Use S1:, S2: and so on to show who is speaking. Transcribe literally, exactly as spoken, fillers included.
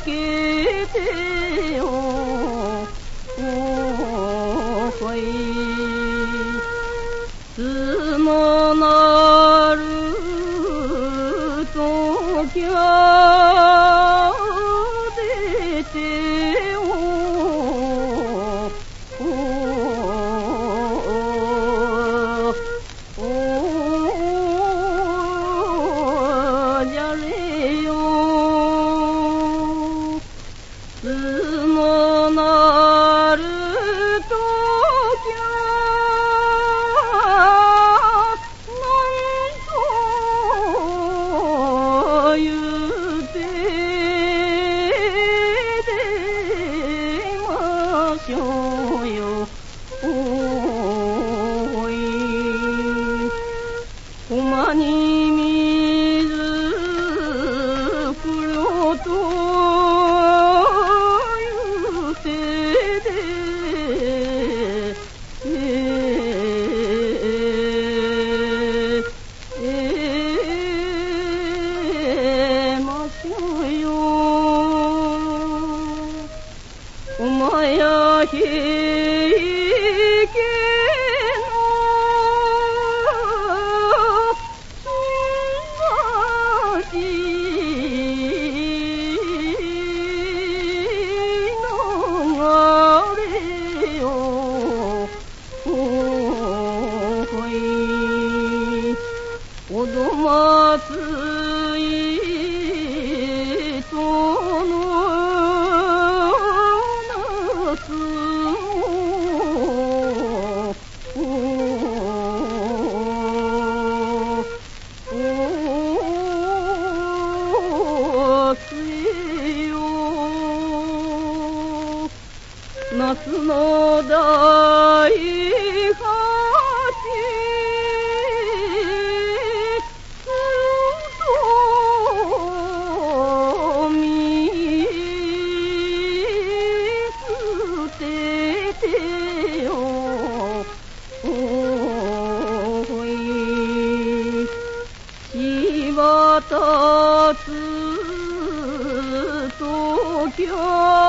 S1: けてよおほいつもなるときゃ出てよおおじゃれよつもなるときゃなんと言うて出ましょうよおい駒に水くろとお前やひけの新橋流れよおほいおどまついとの夏もおおつよ夏の大八渡つときゃ